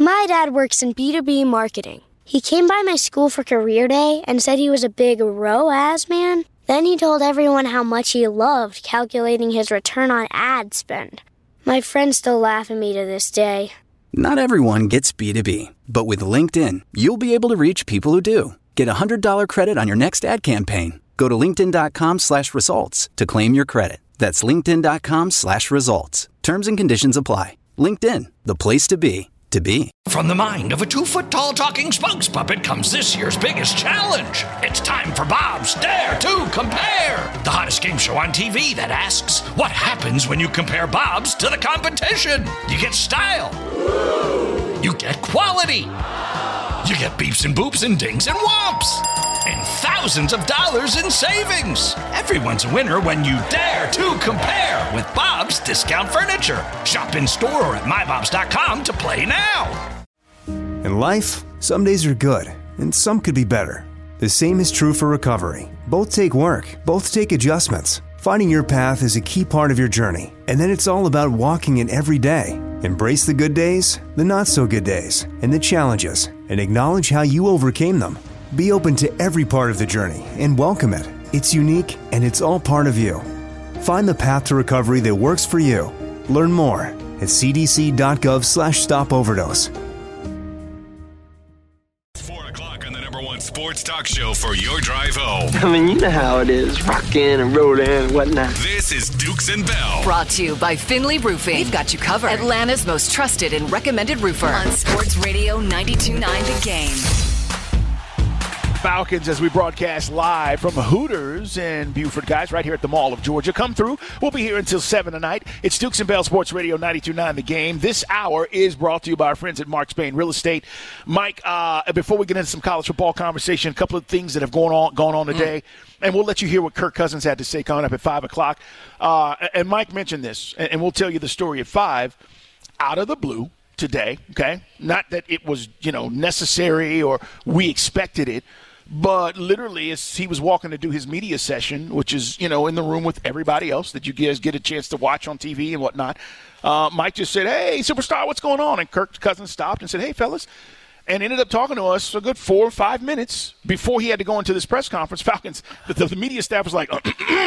My dad works in B2B marketing. He came by my school for career day and said he was a big ROAS man. Then he told everyone how much he loved calculating his return on ad spend. My friends still laugh at me to this day. Not everyone gets B2B, but with LinkedIn, you'll be able to reach people who do. Get a $100 credit on your next ad campaign. Go to linkedin.com/results to claim your credit. That's linkedin.com/results. Terms and conditions apply. LinkedIn, the place to be. From the mind of a 2-foot-tall talking spokes puppet comes this year's biggest challenge. It's time for Bob's Dare to Compare, the hottest game show on TV that asks, what happens when you compare Bob's to the competition? You get style. You get quality. You get beeps and boops and dings and whomps. And thousands of dollars in savings. Everyone's a winner when you dare to compare with Bob's Discount Furniture. Shop in store or at mybobs.com to play now. In life, some days are good, and some could be better. The same is true for recovery. Both take work, both take adjustments. Finding your path is a key part of your journey, and then it's all about walking it every day. Embrace the good days, the not-so-good days, and the challenges, and acknowledge how you overcame them. Be open to every part of the journey and welcome it. It's unique and it's all part of you. Find the path to recovery that works for you. Learn more at cdc.gov/stopoverdose. 4 o'clock on the #1 sports talk show for your drive home. I mean, you know how it is, rocking and rolling and whatnot. This is Dukes and Bell. Brought to you by Finley Roofing. We've got you covered. Atlanta's most trusted and recommended roofer. On Sports Radio 92.9 The Game. Falcons as we broadcast live from Hooters in Buford, guys, right here at the Mall of Georgia. Come through. We'll be here until 7 tonight. It's Dukes and Bell Sports Radio 92.9 The Game. This hour is brought to you by our friends at Mark Spain Real Estate. Mike, before we get into some college football conversation, a couple of things that have gone on today, and we'll let you hear what Kirk Cousins had to say coming up at 5 o'clock. And Mike mentioned this, and we'll tell you the story at 5. Out of the blue today, okay? Not that it was, necessary or we expected it, but literally, as he was walking to do his media session, which is, in the room with everybody else that you guys get a chance to watch on TV and whatnot, Mike just said, "Hey, superstar, what's going on?" And Kirk Cousins stopped and said, "Hey, fellas," and ended up talking to us a good 4 or 5 minutes before he had to go into this press conference. Falcons, the media staff was like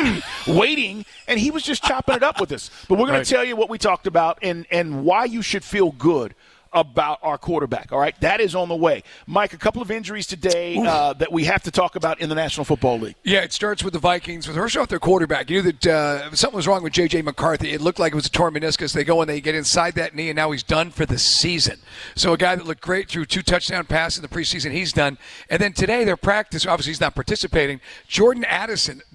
waiting, and he was just chopping it up with us. But we're going to tell you what we talked about and why you should feel good about our quarterback, all right? That is on the way. Mike, a couple of injuries today that we have to talk about in the National Football League. Yeah, it starts with the Vikings. First off, their quarterback. You knew that something was wrong with J.J. McCarthy. It looked like it was a torn meniscus. They go and they get inside that knee, and now he's done for the season. So a guy that looked great through 2 touchdown passes in the preseason, he's done. And then today, their practice, obviously he's not participating. Jordan Addison,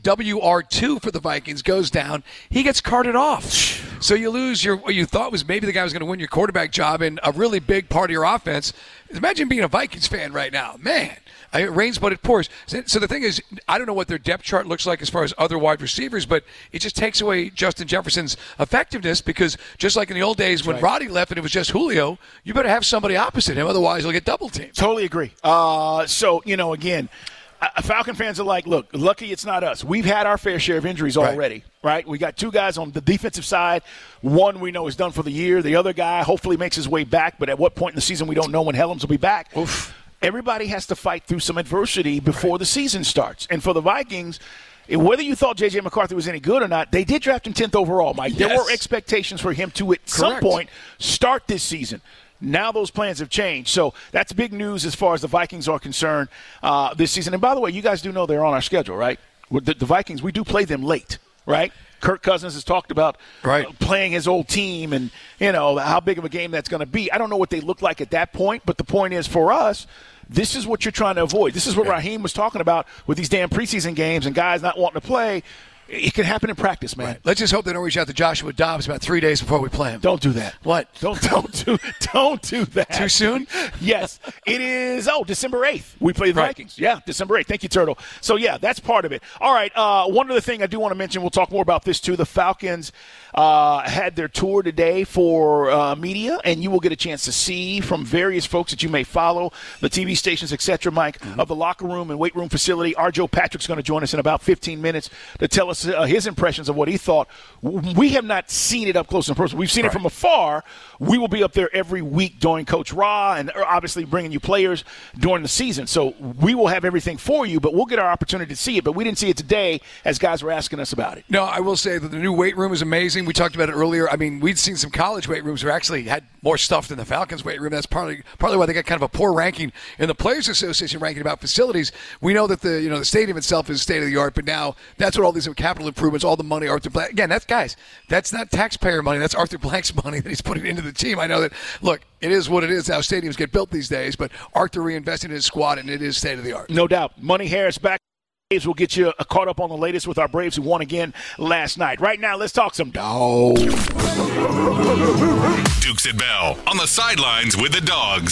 WR2 for the Vikings, goes down. He gets carted off. So you lose what you thought was maybe the guy was going to win your quarterback job in a really big part of your offense. Imagine being a Vikings fan right now. Man, it rains but it pours. So the thing is, I don't know what their depth chart looks like as far as other wide receivers, but it just takes away Justin Jefferson's effectiveness because just like in the old days when Roddy left and it was just Julio, you better have somebody opposite him, otherwise he'll get double teamed. Totally agree. So, again, Falcon fans are like, look, lucky it's not us. We've had our fair share of injuries already, right? We got 2 guys on the defensive side. One we know is done for the year. The other guy hopefully makes his way back, but at what point in the season we don't know when Helms will be back. Oof. Everybody has to fight through some adversity before the season starts. And for the Vikings, whether you thought J.J. McCarthy was any good or not, they did draft him 10th overall, Mike. Yes. There were expectations for him to, at some point, start this season. Now those plans have changed. So that's big news as far as the Vikings are concerned this season. And by the way, you guys do know they're on our schedule, right? The Vikings, we do play them late, right? Kirk Cousins has talked about playing his old team and, how big of a game that's going to be. I don't know what they look like at that point, but the point is for us, this is what you're trying to avoid. This is what Raheem was talking about with these damn preseason games and guys not wanting to play. It can happen in practice, man. Right. Let's just hope they don't reach out to Joshua Dobbs about 3 days before we play him. Don't do that. What? Don't do that. Too soon? Yes. It is, December 8th. We play the Vikings. Yeah, December 8th. Thank you, Turtle. So, yeah, that's part of it. All right, one other thing I do want to mention, we'll talk more about this, too. The Falcons had their tour today for media, and you will get a chance to see from various folks that you may follow, the TV stations, et cetera, Mike, of the locker room and weight room facility. Our Joe Patrick's going to join us in about 15 minutes to tell us us his impressions of what he thought. We have not seen it up close and personal. We've seen it from afar. We will be up there every week during Coach Ra and obviously bringing you players during the season. So we will have everything for you, but we'll get our opportunity to see it. But we didn't see it today as guys were asking us about it. No, I will say that the new weight room is amazing. We talked about it earlier. I mean, we'd seen some college weight rooms who actually had more stuff than the Falcons weight room. That's partly why they got kind of a poor ranking in the Players Association ranking about facilities. We know that the stadium itself is state of the art, but now that's what all these capital improvements, all the money Arthur Blank. Again, that's not taxpayer money. That's Arthur Blank's money that he's putting into the team. I know that. Look, it is what it is. How stadiums get built these days, but Arthur reinvested in his squad, and it is state of the art. No doubt. Money Harris back. We'll get you caught up on the latest with our Braves who won again last night. Right now, let's talk some dogs. Dukes and Bell on the sidelines with the Dogs.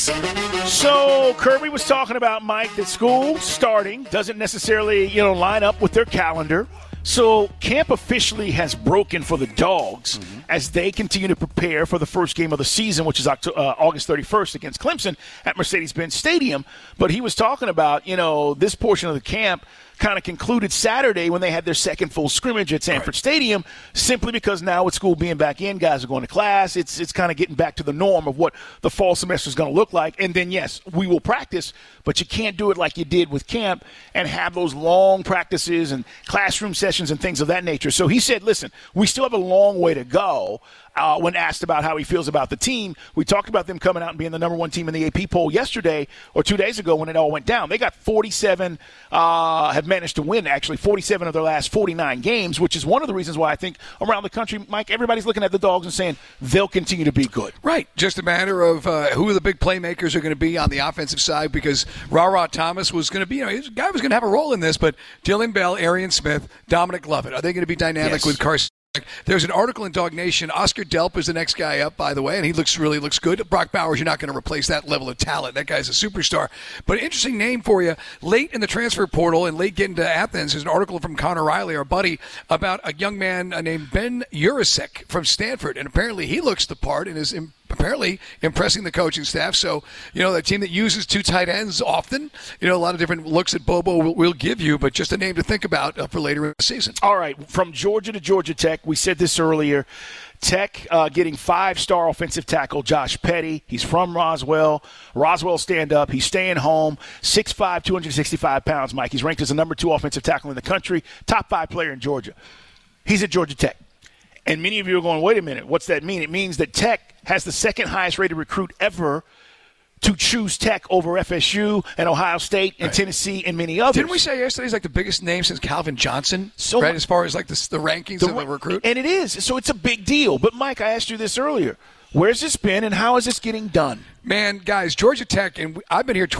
So Kirby was talking about, Mike, that school starting doesn't necessarily, line up with their calendar. So camp officially has broken for the Dogs as they continue to prepare for the first game of the season, which is August 31st against Clemson at Mercedes-Benz Stadium. But he was talking about, this portion of the camp kind of concluded Saturday when they had their second full scrimmage at Sanford Stadium, simply because now with school being back in, guys are going to class. It's kind of getting back to the norm of what the fall semester is going to look like. And then, yes, we will practice, but you can't do it like you did with camp and have those long practices and classroom sessions and things of that nature. So he said, listen, we still have a long way to go. When asked about how he feels about the team, we talked about them coming out and being the number one team in the AP poll yesterday or 2 days ago when it all went down. They got 47, have managed to win, actually, 47 of their last 49 games, which is one of the reasons why I think around the country, Mike, everybody's looking at the Dogs and saying they'll continue to be good. Right. Just a matter of who the big playmakers are going to be on the offensive side, because Ra Thomas was going to be, his guy was going to have a role in this, but Dylan Bell, Arian Smith, Dominic Lovett, are they going to be dynamic with Carson? There's an article in Dog Nation. Oscar Delp is the next guy up, by the way, and he really looks good. Brock Bowers, you're not going to replace that level of talent. That guy's a superstar. But an interesting name for you. Late in the transfer portal and late getting to Athens, there's an article from Connor Riley, our buddy, about a young man named Ben Urasek from Stanford. And apparently he looks the part and is apparently impressing the coaching staff. So, that team that uses two tight ends often, a lot of different looks at Bobo will give you, but just a name to think about for later in the season. All right, from Georgia to Georgia Tech, we said this earlier. Tech getting 5-star offensive tackle Josh Petty. He's from Roswell. Roswell stand up. He's staying home. 6'5", 265 pounds, Mike. He's ranked as the number 2 offensive tackle in the country. Top 5 player in Georgia. He's at Georgia Tech. And many of you are going, wait a minute, what's that mean? It means that Tech has the second highest rated recruit ever to choose Tech over FSU and Ohio State and Tennessee and many others. Didn't we say yesterday he's like the biggest name since Calvin Johnson? As far as like the rankings of the recruit? And it is. So it's a big deal. But, Mike, I asked you this earlier. Where's this been and how is this getting done? Man, guys, Georgia Tech, and I've been here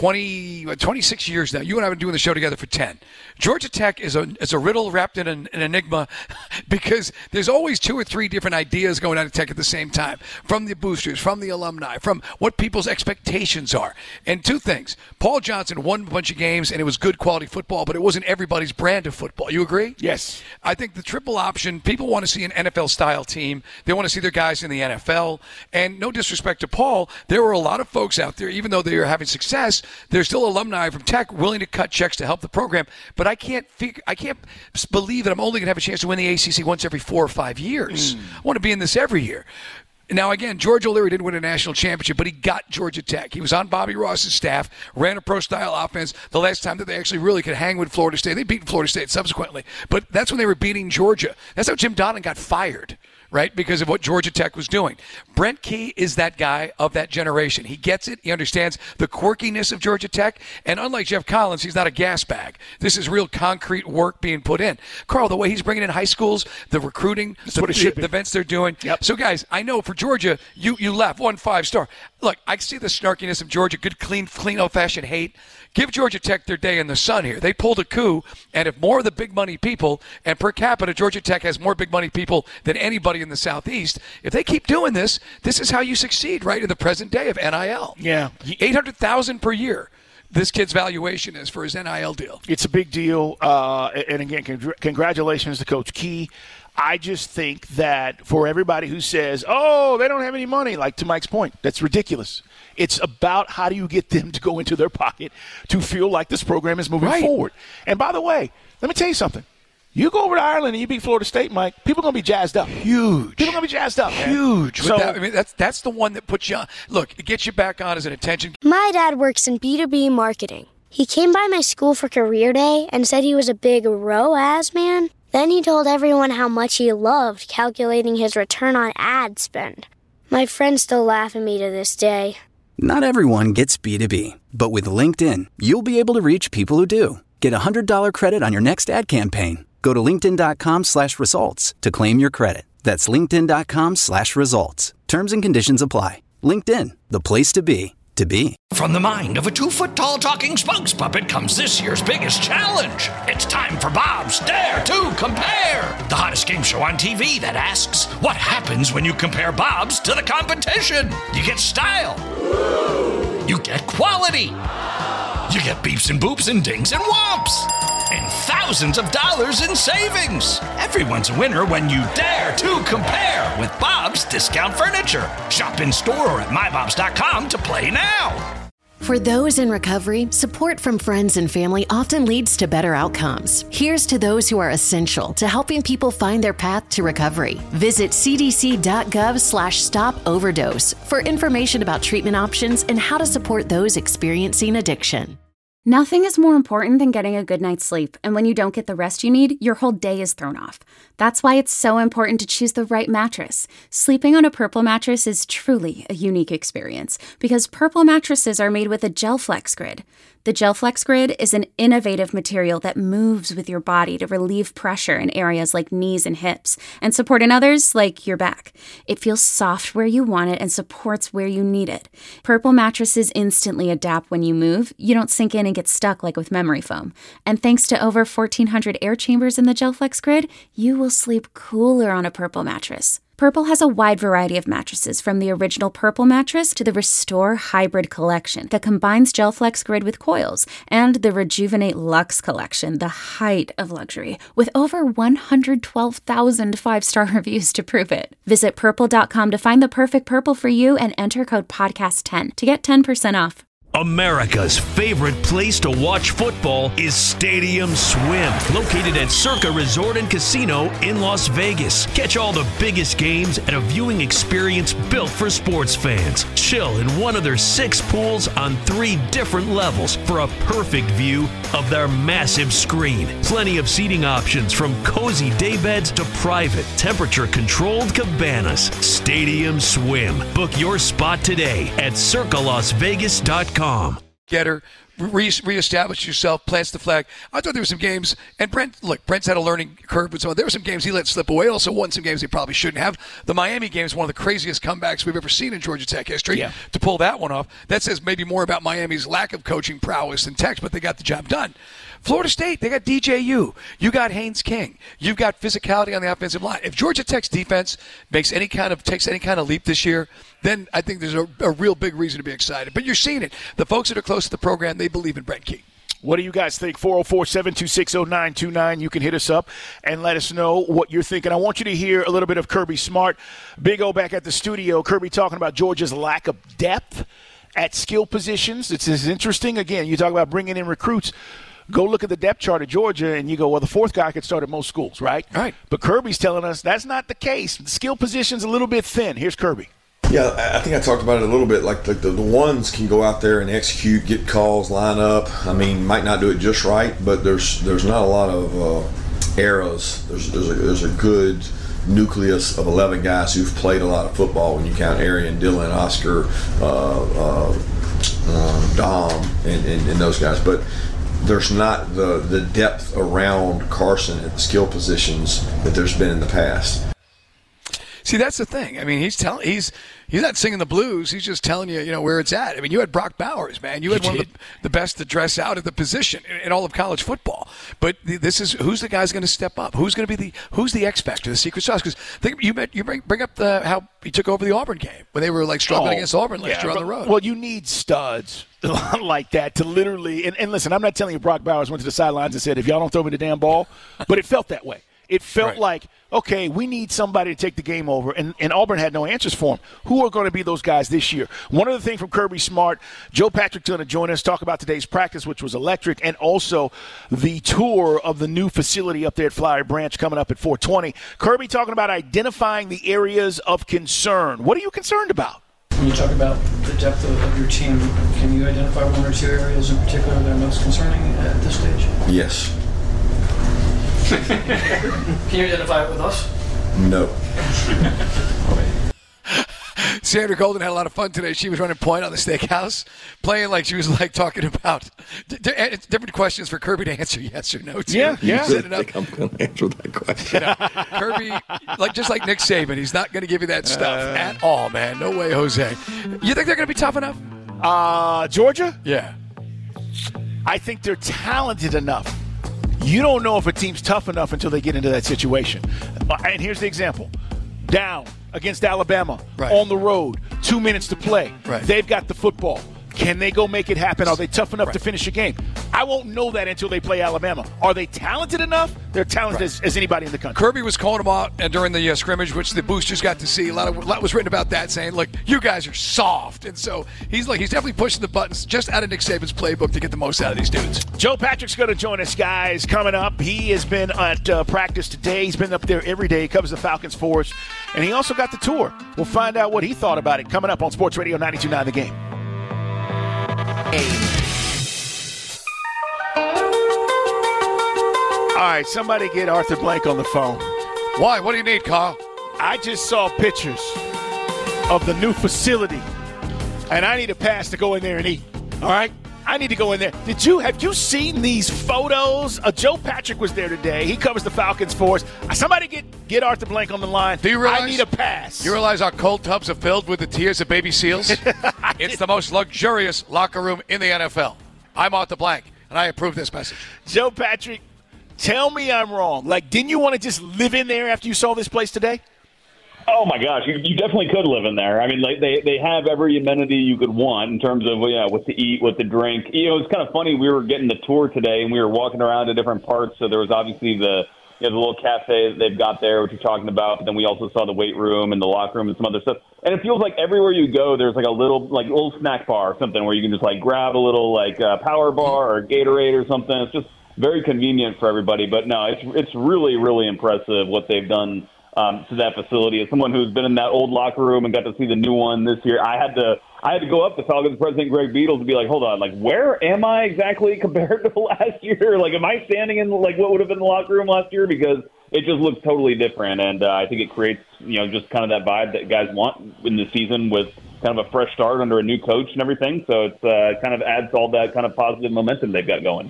26 years now. You and I have been doing the show together for 10. Georgia Tech is a riddle wrapped in an enigma because there's always 2 or 3 different ideas going on at Tech at the same time, from the boosters, from the alumni, from what people's expectations are. And 2 things. Paul Johnson won a bunch of games, and it was good quality football, but it wasn't everybody's brand of football. You agree? Yes. I think the triple option, people want to see an NFL-style team. They want to see their guys in the NFL. And no disrespect to Paul, there were a lot of folks out there, even though they are having success, there's still alumni from Tech willing to cut checks to help the program. But I can't believe that I'm only going to have a chance to win the ACC once every 4 or 5 years. I want to be in this every year. Now, again, George O'Leary didn't win a national championship, but he got Georgia Tech. He was on Bobby Ross's staff, ran a pro-style offense the last time that they actually really could hang with Florida State. They beat Florida State subsequently, but that's when they were beating Georgia. That's how Jim Donnan got fired. Right, because of what Georgia Tech was doing. Brent Key is that guy of that generation. He gets it. He understands the quirkiness of Georgia Tech. And unlike Jeff Collins, he's not a gas bag. This is real concrete work being put in. Carl, the way he's bringing in high schools, the recruiting, the events they're doing. Yep. So, guys, I know for Georgia, you left 1 5-star. Look, I see the snarkiness of Georgia, good, clean, old-fashioned hate. Give Georgia Tech their day in the sun here. They pulled a coup, and if more of the big money people, and per capita, Georgia Tech has more big money people than anybody in the Southeast. If they keep doing this, this is how you succeed, right, in the present day of NIL. Yeah. $800,000 per year. This kid's valuation is for his NIL deal. It's a big deal. And again, congratulations to Coach Key. I just think that for everybody who says, oh, they don't have any money, like to Mike's point, that's ridiculous. It's about how do you get them to go into their pocket to feel like this program is moving forward. And by the way, let me tell you something. You go over to Ireland and you beat Florida State, Mike, people are going to be jazzed up. Huge. People are going to be jazzed up, man. Huge. So, That's the one that puts you on. Look, it gets you back on as an attention. My dad works in B2B marketing. He came by my school for career day and said he was a big ROAS man. Then he told everyone how much he loved calculating his return on ad spend. My friends still laugh at me to this day. Not everyone gets B2B, but with LinkedIn, you'll be able to reach people who do. Get a $100 credit on your next ad campaign. Go to linkedin.com/results to claim your credit. That's linkedin.com/results. Terms and conditions apply. LinkedIn, the place to be, to be. From the mind of a 2-foot-tall talking spokes puppet comes this year's biggest challenge. It's time for Bob's Dare to Compare, the hottest game show on TV that asks, what happens when you compare Bob's to the competition? You get style. You get quality. You get beeps and boops and dings and whomps. And thousands of dollars in savings. Everyone's a winner when you dare to compare with Bob's Discount Furniture. Shop in store or at mybobs.com to play now. For those in recovery, support from friends and family often leads to better outcomes. Here's to those who are essential to helping people find their path to recovery. Visit cdc.gov/stop-overdose for information about treatment options and how to support those experiencing addiction. Nothing is more important than getting a good night's sleep, and when you don't get the rest you need, your whole day is thrown off. That's why it's so important to choose the right mattress. Sleeping on a Purple mattress is truly a unique experience because Purple mattresses are made with a GelFlex Grid. The GelFlex Grid is an innovative material that moves with your body to relieve pressure in areas like knees and hips and support in others like your back. It feels soft where you want it and supports where you need it. Purple mattresses instantly adapt when you move. You don't sink in and get stuck like with memory foam. And thanks to over 1,400 air chambers in the GelFlex Grid, you will sleep cooler on a Purple mattress. Purple has a wide variety of mattresses, from the original Purple mattress to the Restore Hybrid collection that combines GelFlex Grid with coils, and the Rejuvenate Luxe collection, the height of luxury, with over 112,000 five-star reviews to prove it. Visit purple.com to find the perfect Purple for you and enter code podcast10 to get 10% off. America's favorite place to watch football is Stadium Swim, located at Circa Resort and Casino in Las Vegas. Catch all the biggest games at a viewing experience built for sports fans. Chill in one of their 6 pools on 3 different levels for a perfect view of their massive screen. Plenty of seating options, from cozy daybeds to private, temperature-controlled cabanas. Stadium Swim. Book your spot today at circalasvegas.com. Getter, reestablish yourself, plants the flag. I thought there were some games, and Brent's had a learning curve with some. There were some games he let slip away. Also won some games he probably shouldn't have. The Miami game is one of the craziest comebacks we've ever seen in Georgia Tech history. Yeah. To pull that one off, that says maybe more about Miami's lack of coaching prowess than Tech's, but they got the job done. Florida State, they got DJU. You got Haynes King. You've got physicality on the offensive line. If Georgia Tech's defense takes any kind of leap this year, then I think there's a real big reason to be excited. But you're seeing it. The folks that are close to the program, they believe in Brent Key. What do you guys think? 404-726-0929. You can hit us up and let us know what you're thinking. I want you to hear a little bit of Kirby Smart. Big O back at the studio. Kirby talking about Georgia's lack of depth at skill positions. It's interesting. Again, you talk about bringing in recruits. Go look at the depth chart of Georgia, and you go, well, the 4th guy could start at most schools, right? Right. But Kirby's telling us that's not the case. The skill position's a little bit thin. Here's Kirby. Yeah, I think I talked about it a little bit. Like the ones can go out there and execute, get calls, line up. I mean, might not do it just right, but there's not a lot of errors. There's a good nucleus of 11 guys who've played a lot of football when you count Arian, Dylan, Oscar, Dom, and those guys. But there's not the depth around Carson at the skill positions that there's been in the past. See, that's the thing. I mean, he's not singing the blues. He's just telling you, where it's at. I mean, you had Brock Bowers, man. You had one of the best to dress out at the position in all of college football. But this is who's the guy's going to step up? Who's going to be who's the X factor, the secret sauce? Because you bring up how he took over the Auburn game when they were struggling against Auburn last year on the road. Well, you need studs like that to literally and listen. I'm not telling you Brock Bowers went to the sidelines and said, "If y'all don't throw me the damn ball," but it felt that way. It felt like, okay, we need somebody to take the game over, and Auburn had no answers for him. Who are going to be those guys this year? One other thing from Kirby Smart, Joe Patrick's going to join us, talk about today's practice, which was electric, and also the tour of the new facility up there at Flowery Branch coming up at 4:20. Kirby talking about identifying the areas of concern. What are you concerned about? When you talk about the depth of your team, can you identify one or two areas in particular that are most concerning at this stage? Yes. Can you identify it with us? No. Sandra Golden had a lot of fun today. She was running point on the steakhouse, playing like she was like talking about different questions for Kirby to answer yes or no to. Yeah. I think I'm going to answer that question. Kirby, just like Nick Saban, he's not going to give you that stuff at all, man. No way, Jose. You think they're going to be tough enough? Georgia? Yeah. I think they're talented enough. You don't know if a team's tough enough until they get into that situation. And here's the example. Down against Alabama on the road, 2 minutes to play. They've got the football. Can they go make it happen? Are they tough enough to finish a game? I won't know that until they play Alabama. Are they talented enough? They're talented as anybody in the country. Kirby was calling them out during the scrimmage, which the boosters got to see. A lot was written about that, saying, look, you guys are soft. And so he's definitely pushing the buttons just out of Nick Saban's playbook to get the most out of these dudes. Joe Patrick's going to join us, guys, coming up. He has been at practice today. He's been up there every day. He covers the Falcons for us. And he also got the tour. We'll find out what he thought about it coming up on Sports Radio 92.9 The Game. All right, somebody get Arthur Blank on the phone. Why? What do you need, Carl? I just saw pictures of the new facility, and I need a pass to go in there and eat. All right? I need to go in there. Have you seen these photos? Joe Patrick was there today. He covers the Falcons for us. Somebody get Arthur Blank on the line. Do you realize, I need a pass. You realize our cold tubs are filled with the tears of baby seals? It's the most luxurious locker room in the NFL. I'm Arthur Blank, and I approve this message. Joe Patrick, tell me I'm wrong. Didn't you want to just live in there after you saw this place today? Oh, my gosh. You definitely could live in there. I mean, they have every amenity you could want in terms of, what to eat, what to drink. It's kind of funny. We were getting the tour today, and we were walking around to different parts. So there was obviously the little cafe that they've got there, which you're talking about. But then we also saw the weight room and the locker room and some other stuff. And it feels like everywhere you go, there's a little snack bar or something where you can just grab a little Power Bar or Gatorade or something. It's just very convenient for everybody. But no, it's really, really impressive what they've done to that facility. As someone who's been in that old locker room and got to see the new one this year, I had to go up to Falcons president Greg Beadle to be like, hold on, where am I exactly compared to last year? Am I standing in what would have been the locker room last year? Because it just looks totally different, and I think it creates just kind of that vibe that guys want in the season with kind of a fresh start under a new coach and everything. So it's kind of adds all that kind of positive momentum they've got going.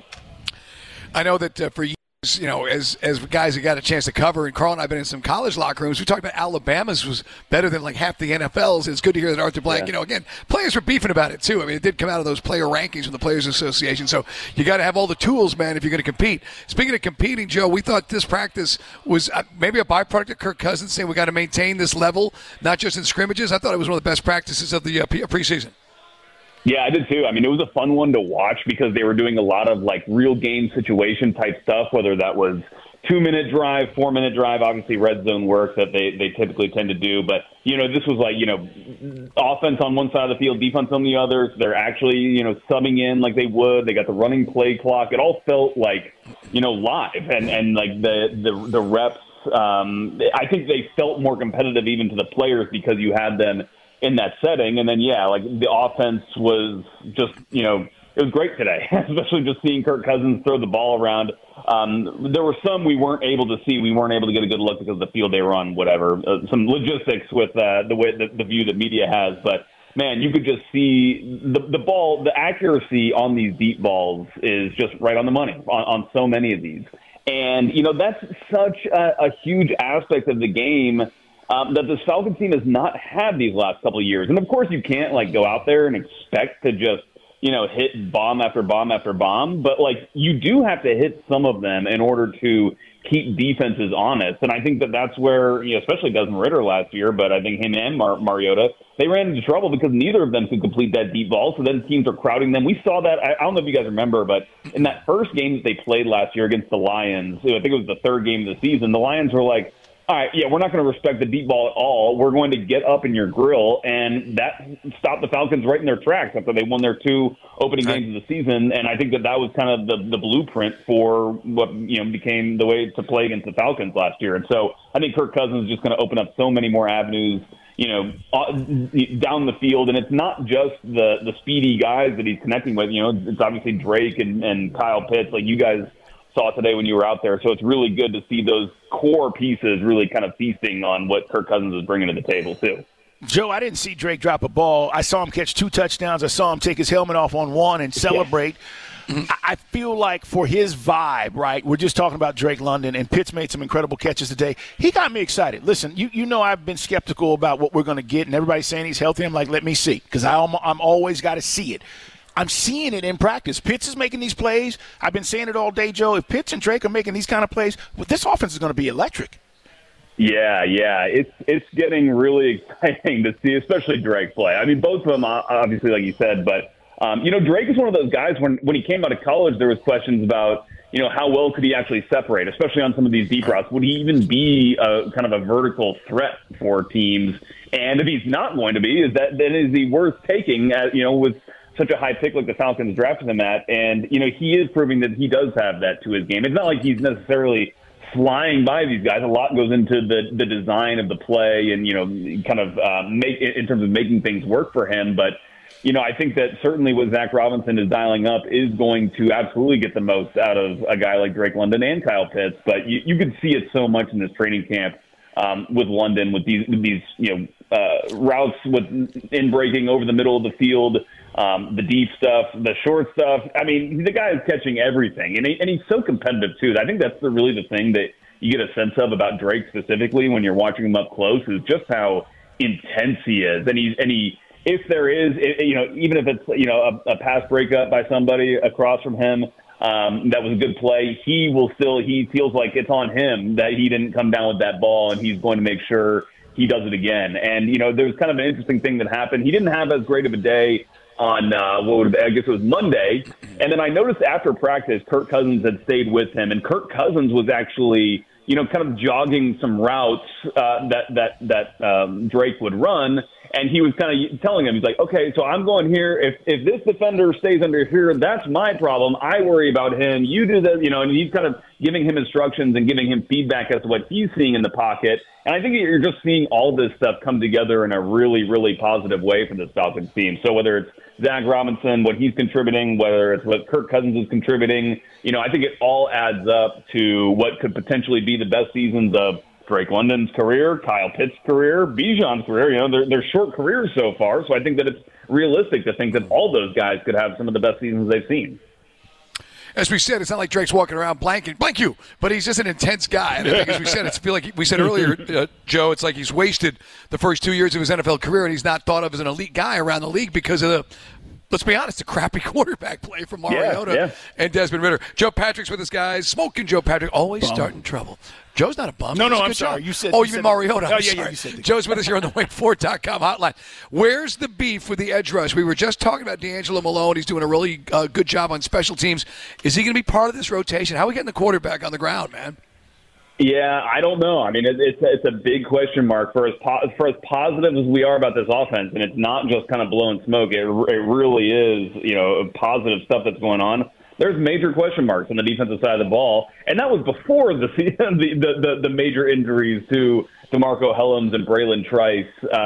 I know that for years, as guys that got a chance to cover, and Carl and I have been in some college locker rooms, we talked about Alabama's was better than half the NFL's. It's good to hear that Arthur Blank, again, players were beefing about it too. I mean, it did come out of those player rankings from the Players Association. So you got to have all the tools, man, if you're going to compete. Speaking of competing, Joe, we thought this practice was maybe a byproduct of Kirk Cousins saying we got to maintain this level, not just in scrimmages. I thought it was one of the best practices of the preseason. Yeah, I did too. I mean, it was a fun one to watch because they were doing a lot of real game situation type stuff, whether that was 2-minute drive, 4-minute drive, obviously red zone work that they typically tend to do. But, this was offense on one side of the field, defense on the other. So they're actually, subbing in like they would. They got the running play clock. It all felt live and the reps. I think they felt more competitive even to the players because you had them in that setting. And then, the offense was just, it was great today, especially just seeing Kirk Cousins throw the ball around. There were some we weren't able to see. We weren't able to get a good look because of the field they were on, whatever. Some logistics with the way the view that media has. But, man, you could just see the ball, the accuracy on these deep balls is just right on the money on so many of these. And, that's such a huge aspect of the game that this Falcons team has not had these last couple of years. And, of course, you can't, go out there and expect to just hit bomb after bomb after bomb, but like you do have to hit some of them in order to keep defenses honest. And I think that's where, especially Desmond Ridder last year, but I think him and Mariota, they ran into trouble because neither of them could complete that deep ball. So then teams are crowding them. We saw that. I don't know if you guys remember, but in that first game that they played last year against the Lions, I think it was the third game of the season, the Lions were like, all right, yeah, we're not going to respect the deep ball at all. We're going to get up in your grill, and that stopped the Falcons right in their tracks after they won their 2 opening games of the season. And I think that was kind of the blueprint for what became the way to play against the Falcons last year. And so I think Kirk Cousins is just going to open up so many more avenues, down the field. And it's not just the speedy guys that he's connecting with. It's obviously Drake and Kyle Pitts, like you guys saw today when you were out there. So it's really good to see those core pieces really kind of feasting on what Kirk Cousins is bringing to the table too. Joe, I didn't see Drake drop a ball. I saw him catch 2 touchdowns. I saw him take his helmet off on one and celebrate. Yeah. I feel like for his vibe, right, we're just talking about Drake London, and Pitts made some incredible catches today. He got me excited. Listen, you know I've been skeptical about what we're going to get, and everybody's saying he's healthy. I'm like, let me see, because I'm always got to see it. I'm seeing it in practice. Pitts is making these plays. I've been saying it all day, Joe. If Pitts and Drake are making these kind of plays, this offense is going to be electric. Yeah. It's getting really exciting to see, especially Drake play. I mean, both of them, obviously, like you said, but, Drake is one of those guys when he came out of college, there was questions about, how well could he actually separate, especially on some of these deep routes? Would he even be kind of a vertical threat for teams? And if he's not going to be, then is he worth taking, with such a high pick like the Falcons drafted him at? And, he is proving that he does have that to his game. It's not like he's necessarily flying by these guys. A lot goes into the design of the play and, kind of in terms of making things work for him. But, I think that certainly what Zach Robinson is dialing up is going to absolutely get the most out of a guy like Drake London and Kyle Pitts. But you could see it so much in this training camp with London, with these routes in breaking over the middle of the field, the deep stuff, the short stuff. I mean, the guy is catching everything, and he's so competitive too. I think that's really the thing that you get a sense of about Drake specifically when you're watching him up close, is just how intense he is. And he if there is, even if it's a pass breakup by somebody across from him, that was a good play, he feels like it's on him that he didn't come down with that ball, and he's going to make sure he does it again. And there was kind of an interesting thing that happened. He didn't have as great of a day on I guess it was Monday, and then I noticed after practice Kirk Cousins had stayed with him, and Kirk Cousins was actually kind of jogging some routes that Drake would run, and he was kind of telling him, he's like, okay, so I'm going here. If this defender stays under here, that's my problem. I worry about him. You do that, and he's kind of giving him instructions and giving him feedback as to what he's seeing in the pocket. And I think you're just seeing all this stuff come together in a really, really positive way for this Falcons team. So whether it's Zach Robinson, what he's contributing, whether it's what Kirk Cousins is contributing, I think it all adds up to what could potentially be the best seasons of Drake London's career, Kyle Pitts' career, Bijan's career. They're short careers so far, so I think that it's realistic to think that all those guys could have some of the best seasons they've seen. As we said, it's not like Drake's walking around blank you, but he's just an intense guy. And I think, as we said, it's feel like we said earlier, Joe, it's like he's wasted the first 2 years of his NFL career, and he's not thought of as an elite guy around the league because of let's be honest, a crappy quarterback play from Mariota and Desmond Ridder. Joe Patrick's with us, guys. Smoking Joe Patrick, always starting trouble. Joe's not a bum. No, I'm sorry. You said. Oh, you mean Mariota? Oh, yeah, you said that. Joe's with us here on the WakeFord.com hotline. Where's the beef with the edge rush? We were just talking about D'Angelo Malone. He's doing a really good job on special teams. Is he going to be part of this rotation? How are we getting the quarterback on the ground, man? Yeah, I don't know. I mean, it's a big question mark for as positive as we are about this offense, and it's not just kind of blowing smoke. It really is, positive stuff that's going on. There's major question marks on the defensive side of the ball, and that was before the major injuries to DeMarco Hellams and Braylon Trice.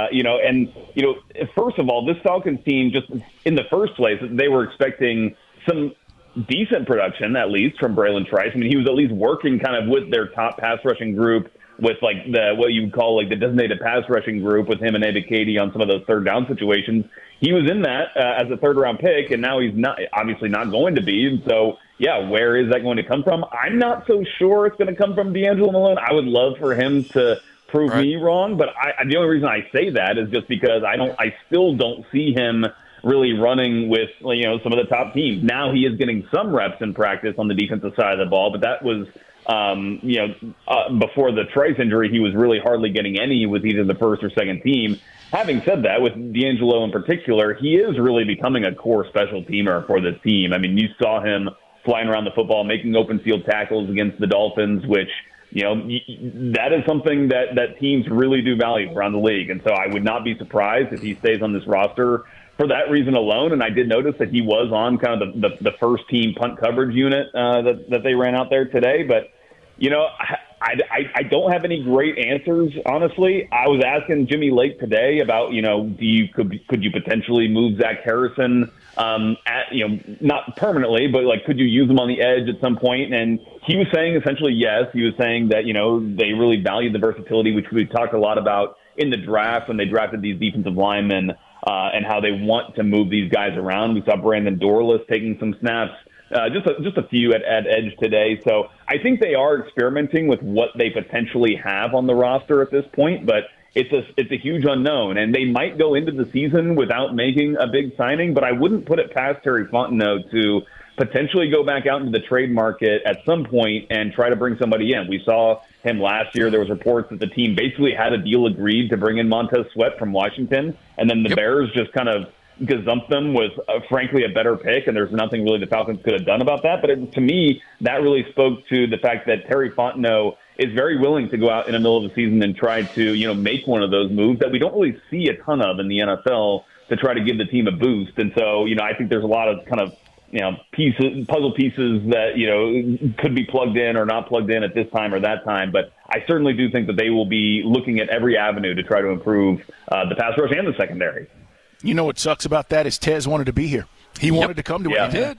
First of all, this Falcons team, just in the first place, they were expecting some decent production, at least, from Braylon Trice. I mean, he was at least working kind of with their top pass rushing group, with like what you would call like the designated pass rushing group, with him and Ebiketie on some of those third down situations. He was in that as a third-round pick, and now he's obviously not going to be. And so, yeah, where is that going to come from? I'm not so sure it's going to come from D'Angelo Malone. I would love for him to prove me wrong, but the only reason I say that is just because I still don't see him really running with, some of the top teams. Now he is getting some reps in practice on the defensive side of the ball, but that was, before the Trice injury, he was really hardly getting any with either the first or second team. Having said that, with D'Angelo in particular, he is really becoming a core special teamer for this team. I mean, you saw him flying around the football, making open field tackles against the Dolphins, which, that is something that teams really do value around the league. And so I would not be surprised if he stays on this roster for that reason alone. And I did notice that he was on kind of the first team punt coverage unit that they ran out there today. But, I don't have any great answers, honestly. I was asking Jimmy Lake today about, could you potentially move Zach Harrison not permanently, but could you use him on the edge at some point? And he was saying essentially yes. He was saying that, they really value the versatility, which we talked a lot about in the draft when they drafted these defensive linemen and how they want to move these guys around. We saw Brandon Dorless taking some snaps. Just a few at edge today. So I think they are experimenting with what they potentially have on the roster at this point, but it's a huge unknown, and they might go into the season without making a big signing, but I wouldn't put it past Terry Fontenot to potentially go back out into the trade market at some point and try to bring somebody in. We saw him last year. There was reports that the team basically had a deal agreed to bring in Montez Sweat from Washington, and then the Bears just kind of gazumped them with, frankly, a better pick, and there's nothing really the Falcons could have done about that. But to me, that really spoke to the fact that Terry Fontenot is very willing to go out in the middle of the season and try to, make one of those moves that we don't really see a ton of in the NFL to try to give the team a boost. And so, I think there's a lot of kind of, puzzle pieces that, could be plugged in or not plugged in at this time or that time. But I certainly do think that they will be looking at every avenue to try to improve the pass rush and the secondary. You know what sucks about that is Tez wanted to be here. He wanted to come to it. He did.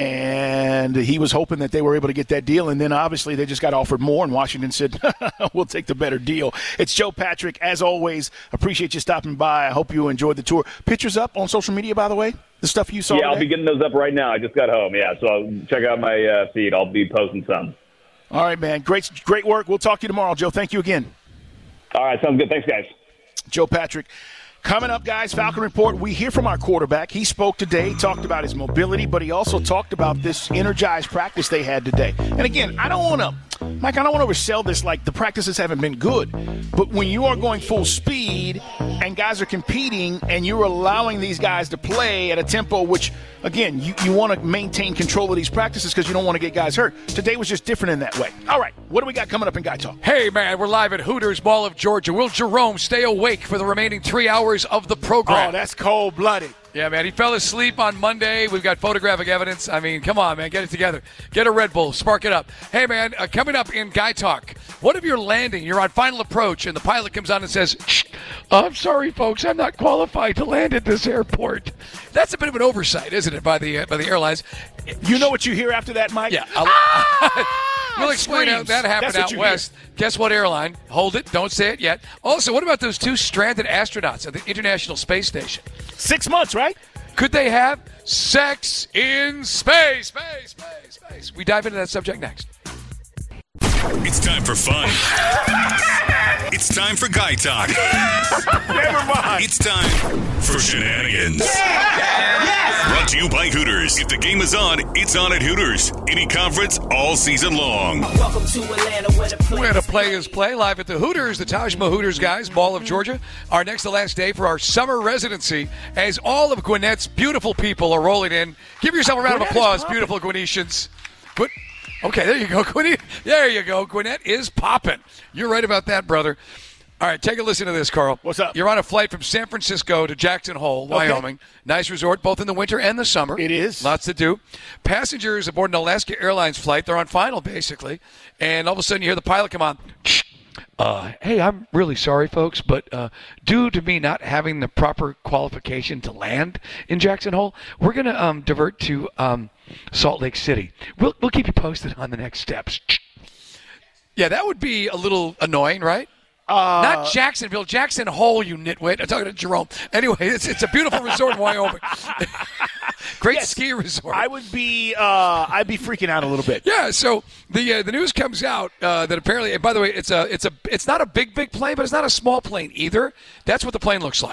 And he was hoping that they were able to get that deal. And then obviously they just got offered more, and Washington said, we'll take the better deal. It's Joe Patrick. As always, appreciate you stopping by. I hope you enjoyed the tour. Pictures up on social media, by the way? The stuff you saw today? I'll be getting those up right now. I just got home. Yeah, so I'll check out my feed. I'll be posting some. All right, man. Great work. We'll talk to you tomorrow, Joe. Thank you again. All right, sounds good. Thanks, guys. Joe Patrick. Coming up, guys, Falcon Report, we hear from our quarterback. He spoke today, talked about his mobility, but he also talked about this energized practice they had today. And again, I don't want to oversell this like the practices haven't been good. But when you are going full speed and guys are competing and you're allowing these guys to play at a tempo which, again, you want to maintain control of these practices because you don't want to get guys hurt. Today was just different in that way. All right, what do we got coming up in Guy Talk? Hey, man, we're live at Hooters Mall of Georgia. Will Jerome stay awake for the remaining 3 hours of the program? Oh, that's cold-blooded. Yeah, man, he fell asleep on Monday. We've got photographic evidence. I mean, come on, man, get it together. Get a Red Bull, spark it up. Hey, man, coming up in Guy Talk, what if you're landing, you're on final approach, and the pilot comes on and says, I'm sorry, folks, I'm not qualified to land at this airport. That's a bit of an oversight, isn't it, by the airlines? You know what you hear after that, Mike? Yeah. We'll explain how that happened out west. Guess what airline? Hold it. Don't say it yet. Also, what about those 2 stranded astronauts at the International Space Station? 6 months, right? Could they have sex in space? Space. We dive into that subject next. It's time for fun. It's time for Guy Talk. Never mind. It's time for shenanigans. Brought to you by Hooters. If the game is on, it's on at Hooters. Any conference, all season long. Welcome to Atlanta, where the players play. Live at the Hooters, the Tajma Hooters, guys, Mall of Georgia. Our next to last day for our summer residency as all of Gwinnett's beautiful people are rolling in. Give yourself a round of applause, beautiful Gwinnetians. Okay, there you go, Gwinnett. There you go. Gwinnett is popping. You're right about that, brother. All right, take a listen to this, Carl. What's up? You're on a flight from San Francisco to Jackson Hole, Wyoming. Okay. Nice resort, both in the winter and the summer. It is. Lots to do. Passengers aboard an Alaska Airlines flight. They're on final, basically. And all of a sudden you hear the pilot come on. Hey, I'm really sorry, folks, but due to me not having the proper qualification to land in Jackson Hole, we're going to divert to Salt Lake City. We'll keep you posted on the next steps. Yeah, that would be a little annoying, right? Not Jacksonville, Jackson Hole, you nitwit. I'm talking to Jerome. Anyway, it's a beautiful resort in Wyoming. Great ski resort. I'd be freaking out a little bit. Yeah. So the news comes out that apparently, and by the way, it's not a big plane, but it's not a small plane either. That's what the plane looks like.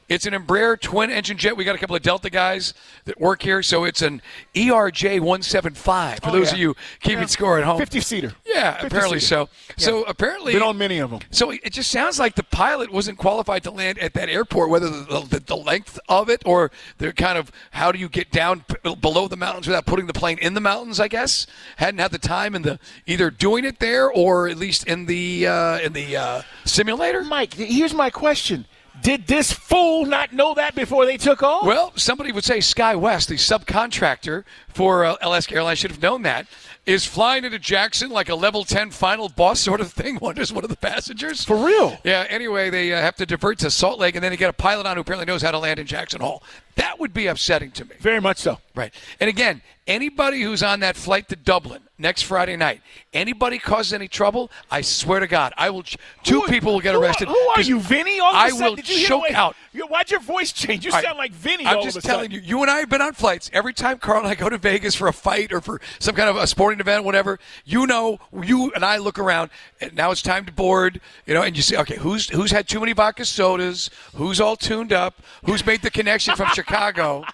It's an Embraer twin-engine jet. We got a couple of Delta guys that work here, so it's an ERJ 175 for those of you keeping score at home. 50-seater. Yeah, apparently so. Yeah. So apparently, been on many of them. So it just sounds like the pilot wasn't qualified to land at that airport, whether the length of it or the kind of how do you get down below the mountains without putting the plane in the mountains, I guess. Hadn't had the time in the either doing it there or at least in the simulator. Mike, here's my question. Did this fool not know that before they took off? Well, somebody would say SkyWest, the subcontractor for Alaska Airlines, should have known that. Is flying into Jackson like a level 10 final boss sort of thing, wonders one of the passengers. For real? Yeah, anyway, they have to divert to Salt Lake, and then they get a pilot on who apparently knows how to land in Jackson Hole. That would be upsetting to me. Very much so. Right. And again, anybody who's on that flight to Dublin next Friday night, anybody causes any trouble, I swear to God, I will. Two people will get arrested. Who are you, Vinny? All of a I sudden, will did you choke out. Why'd your voice change? You sound like Vinny all of a sudden. I'm just telling you, you and I have been on flights. Every time Carl and I go to Vegas for a fight or for some kind of a sporting event, whatever, you and I look around, and now it's time to board, and you say, okay, who's had too many vodka sodas, who's all tuned up, who's made the connection from Chicago,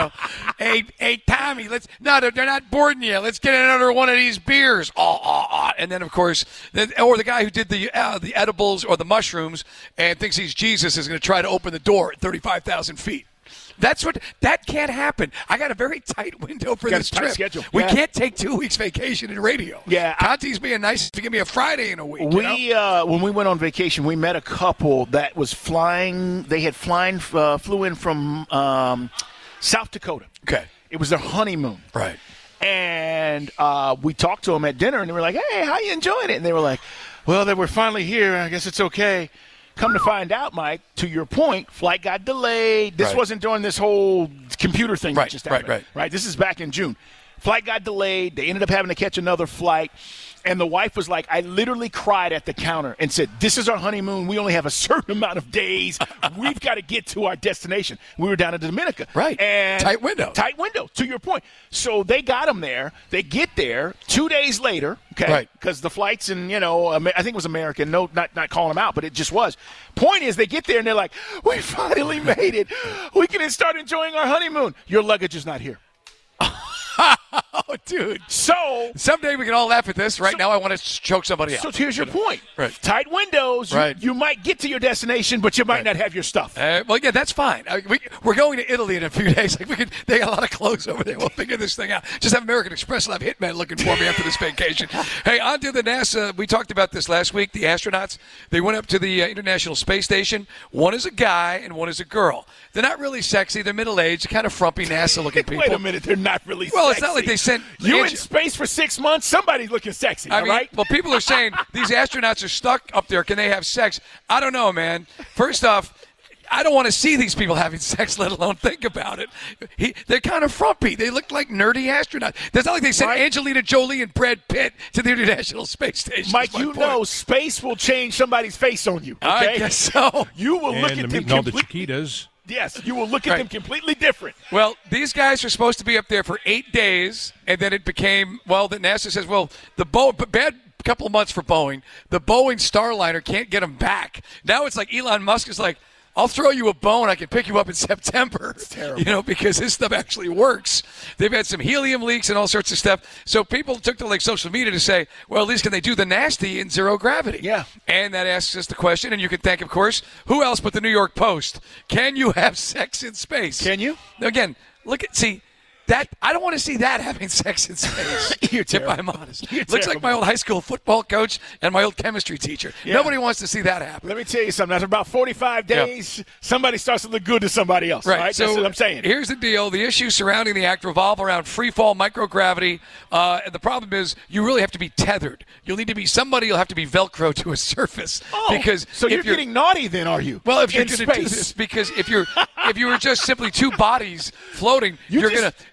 hey, Tommy, they're not boarding you. Let's get another one of these beers. And then, of course, or the guy who did the edibles or the mushrooms and thinks he's Jesus is going to try to open the door at 35,000 feet. That can't happen. I got a very tight window for this trip. Schedule. We can't take 2 weeks vacation in radio. Yeah, Conti's being nice to give me a Friday in a week. When we went on vacation, we met a couple that was flying. They had flew in from South Dakota. Okay, it was their honeymoon. Right. And we talked to them at dinner, and they were like, "Hey, how you enjoying it?" And they were like, "Well, they were finally here. I guess it's okay." Come to find out, Mike, to your point, flight got delayed. This wasn't during this whole computer thing that just happened. Right. This is back in June. Flight got delayed. They ended up having to catch another flight. And the wife was like, I literally cried at the counter and said, this is our honeymoon. We only have a certain amount of days. We've got to get to our destination. We were down in Dominica. Right. And tight window, to your point. So they got them there. They get there 2 days later, okay? Right. Because the flights and, I think it was American. No, not calling them out, but it just was. Point is, they get there and they're like, we finally made it. We can start enjoying our honeymoon. Your luggage is not here. Oh, dude. So someday we can all laugh at this. Right now I want to choke somebody out. So here's your point. Right. Tight windows. Right. You might get to your destination, but you might not have your stuff. Well, yeah, that's fine. We're going to Italy in a few days. They got a lot of clothes over there. We'll figure this thing out. Just have American Express will have hitmen looking for me after this vacation. Hey, on to the NASA. We talked about this last week. The astronauts, they went up to the International Space Station. One is a guy and one is a girl. They're not really sexy. They're middle-aged, kind of frumpy NASA-looking people. Wait a minute. They're not really sexy. Well, it's not like they sent you in space for 6 months. Somebody's looking sexy. I mean, right? Well, people are saying these astronauts are stuck up there. Can they have sex? I don't know, man. First off, I don't want to see these people having sex, let alone think about it. They're kind of frumpy. They look like nerdy astronauts. It's not like they sent Angelina Jolie and Brad Pitt to the International Space Station. Mike, know space will change somebody's face on you. Okay? I guess so. You will look at them all the Chiquitas. Yes, you will look at them completely different. Well, these guys are supposed to be up there for 8 days, and then it became, that NASA says, bad couple of months for Boeing. The Boeing Starliner can't get them back. Now it's like Elon Musk is like, I'll throw you a bone. I can pick you up in September. It's terrible. Because this stuff actually works. They've had some helium leaks and all sorts of stuff. So people took to social media to say, well, at least can they do the nasty in zero gravity? Yeah. And that asks us the question, and you can thank, of course, who else but the New York Post? Can you have sex in space? Can you? Again, I don't want to see that having sex in space. If I'm honest. Looks like my old high school football coach and my old chemistry teacher. Yeah. Nobody wants to see that happen. Let me tell you something. After about 45 days, somebody starts to look good to somebody else. Right? So that's what I'm saying. Here's the deal. The issues surrounding the act revolve around free-fall microgravity. And the problem is you really have to be tethered. You'll have to be Velcro to a surface. So you're getting naughty then, are you? Well, if you're going to do this, because if you were just simply two bodies floating, you're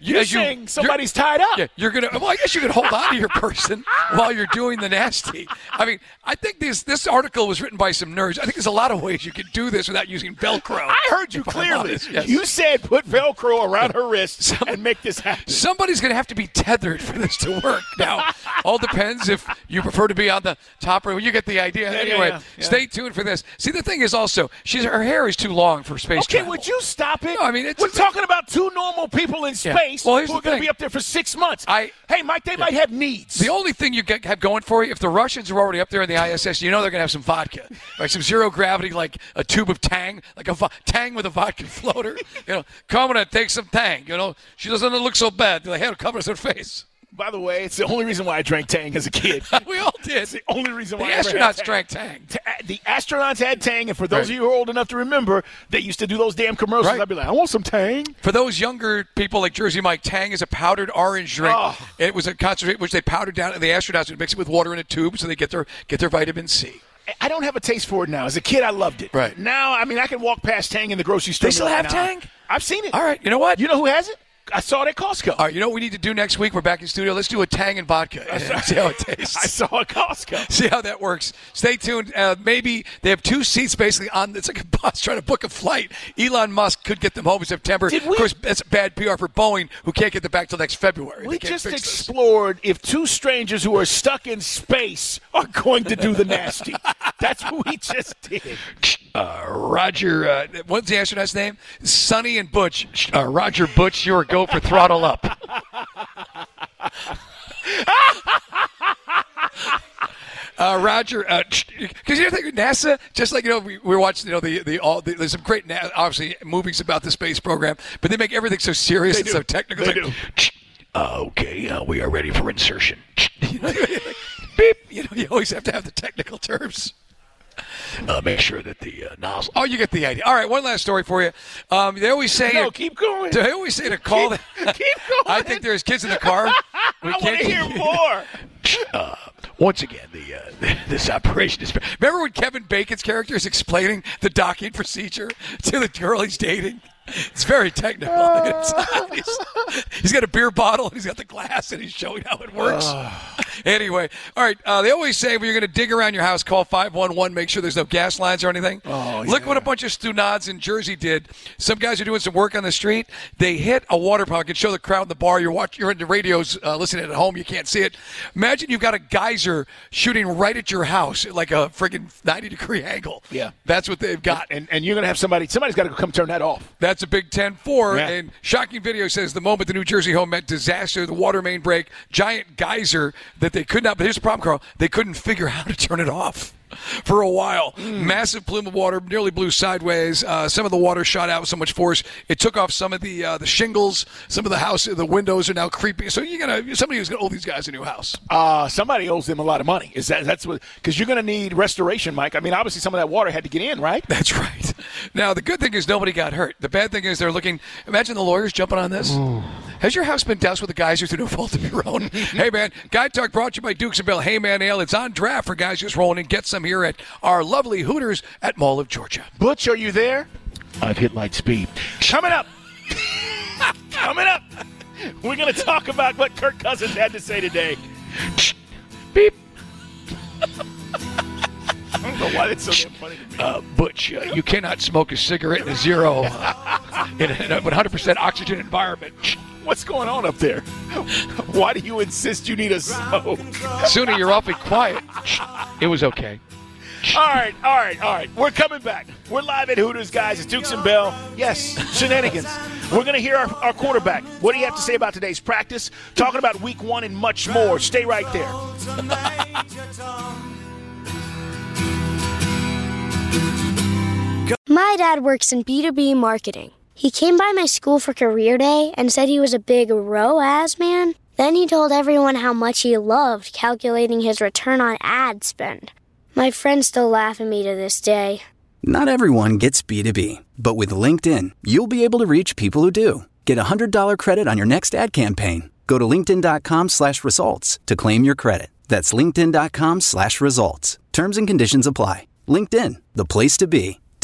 You're saying somebody's tied up. Yeah, you're gonna. Well, I guess you could hold on to your person while you're doing the nasty. I mean, I think this article was written by some nerds. I think there's a lot of ways you could do this without using Velcro. I heard you clearly. Yes. You said put Velcro around her wrist and make this happen. Somebody's going to have to be tethered for this to work. Now, all depends if you prefer to be on the top or you get the idea. Anyway, stay tuned for this. See, the thing is also, her hair is too long for space travel. Would you stop it? No, I mean, we're talking about two normal people in space who are going to be up there for 6 months. Hey, Mike, they might have needs. The only thing you have going for you, if the Russians are already up there in the ISS, you know they're going to have some vodka, like some zero gravity, like a tube of Tang, like a Tang with a vodka floater. Come on and take some Tang. She doesn't look so bad. The hair covers her face. By the way, it's the only reason why I drank Tang as a kid. We all did. It's the only reason why the astronauts drank Tang. The astronauts had Tang, and for those of you who are old enough to remember, they used to do those damn commercials. Right. I'd be like, I want some Tang. For those younger people like Jersey Mike, Tang is a powdered orange drink. It was a concentrate which they powdered down, and the astronauts would mix it with water in a tube so they get their vitamin C. I don't have a taste for it now. As a kid, I loved it. Right. Now, I mean, I can walk past Tang in the grocery store. They still have Tang? I've seen it. All right. You know what? You know who has it? I saw it at Costco. All right, you know what we need to do next week? We're back in studio. Let's do a Tang and vodka and see how it tastes. I saw it at Costco. See how that works. Stay tuned. Maybe they have 2 seats basically on. It's like a bus trying to book a flight. Elon Musk could get them home in September. Of course, that's bad PR for Boeing, who can't get them back till next February. We just explored if 2 strangers who are stuck in space are going to do the nasty. That's what we just did. Roger, what's the astronaut's name? Sonny and Butch. Roger Butch, you're a go for throttle up. Roger, because you think NASA, just like we were watching, there's some great, obviously, movies about the space program, but they make everything so serious and so technical. They do. Okay, we are ready for insertion. Beep. You always have to have the technical terms. Make sure that the nozzle. Oh, you get the idea. All right, one last story for you. They always say. No, keep going. They always say to call. Keep going. I think there's kids in the car. I want to hear more. Once again, this operation is. Remember when Kevin Bacon's character is explaining the docking procedure to the girl he's dating? It's very technical. He's got a beer bottle, and he's got the glass, and he's showing how it works. Anyway, all right, they always say when you're going to dig around your house, call 511, make sure there's no gas lines or anything. Look what a bunch of stunads in Jersey did. Some guys are doing some work on the street. They hit a water pump. I can show the crowd in the bar. You're in the radios listening at home. You can't see it. Imagine you've got a geyser shooting right at your house at like a friggin' 90-degree angle. Yeah. That's what they've got. And you're going to have somebody's got to come turn that off. That's a Big 10-4, and shocking video says the moment the New Jersey home met disaster, the water main break, giant geyser that they could not, but here's the problem, Carl, they couldn't figure out how to turn it off for a while. Massive plume of water, nearly blew sideways. Some of the water shot out with so much force, it took off some of the shingles. Some of the house, the windows are now creeping. So somebody who's going to owe these guys a new house. Somebody owes them a lot of money. That's what? Because you're going to need restoration, Mike. I mean, obviously some of that water had to get in, right? That's right. Now the good thing is nobody got hurt. The bad thing is they're looking. Imagine the lawyers jumping on this. Ooh. Has your house been doused with a geyser through no fault of your own? Hey man, Guy Talk brought to you by Dukes and Bell. Hey man, Ale. It's on draft for guys just rolling in. Get some here at our lovely Hooters at Mall of Georgia. Butch, are you there? I've hit light speed. Coming up. We're going to talk about what Kirk Cousins had to say today. Beep. I don't know why that's so damn funny to me. Butch, you cannot smoke a cigarette in a 100% oxygen environment. What's going on up there? Why do you insist you need a smoke? Sooner you're awfully quiet. It was okay. All right. We're coming back. We're live at Hooters, guys. It's Dukes and Bell. Yes, shenanigans. We're going to hear our quarterback. What do you have to say about today's practice? Talking about week 1 and much more. Stay right there. My dad works in B2B marketing. He came by my school for career day and said he was a big ROAS man. Then he told everyone how much he loved calculating his return on ad spend. My friends still laugh at me to this day. Not everyone gets B2B, but with LinkedIn, you'll be able to reach people who do. Get a $100 credit on your next ad campaign. Go to linkedin.com/results to claim your credit. That's linkedin.com/results. Terms and conditions apply. LinkedIn, the place to be,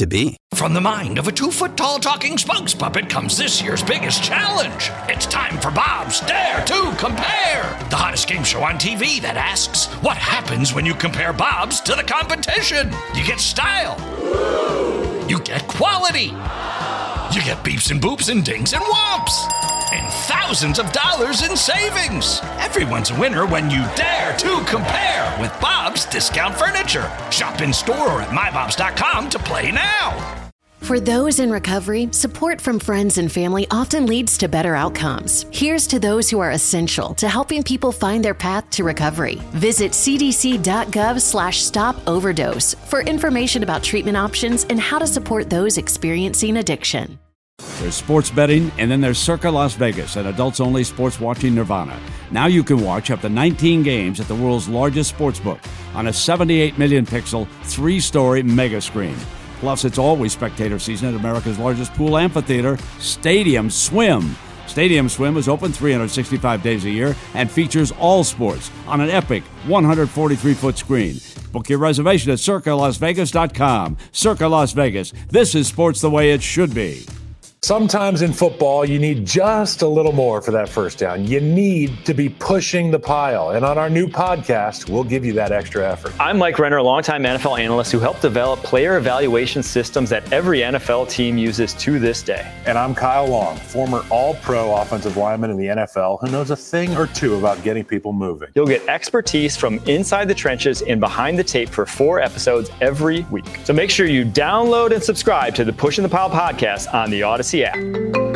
to be. From the mind of a 2-foot-tall talking spokes puppet comes this year's biggest challenge. It's time for Bob's Dare to Compare, the hottest game show on TV that asks, what happens when you compare Bob's to the competition? You get style. You get quality. You get beeps and boops and dings and whomps. And thousands of dollars in savings. Everyone's a winner when you dare to compare with Bob's Discount Furniture. Shop in store or at mybobs.com to play now. For those in recovery, support from friends and family often leads to better outcomes. Here's to those who are essential to helping people find their path to recovery. Visit cdc.gov/stop-overdose for information about treatment options and how to support those experiencing addiction. There's sports betting, and then there's Circa Las Vegas, an adults-only sports watching nirvana. Now you can watch up to 19 games at the world's largest sportsbook on a 78 million pixel, 3-story mega screen. Plus, it's always spectator season at America's largest pool amphitheater, Stadium Swim. Stadium Swim is open 365 days a year and features all sports on an epic 143-foot screen. Book your reservation at CircaLasVegas.com. Circa Las Vegas. This is sports the way it should be. Sometimes in football, you need just a little more for that first down. You need to be pushing the pile. And on our new podcast, we'll give you that extra effort. I'm Mike Renner, a longtime NFL analyst who helped develop player evaluation systems that every NFL team uses to this day. And I'm Kyle Long, former all-pro offensive lineman in the NFL who knows a thing or two about getting people moving. You'll get expertise from inside the trenches and behind the tape for 4 episodes every week. So make sure you download and subscribe to the Pushing the Pile podcast on the Odyssey app.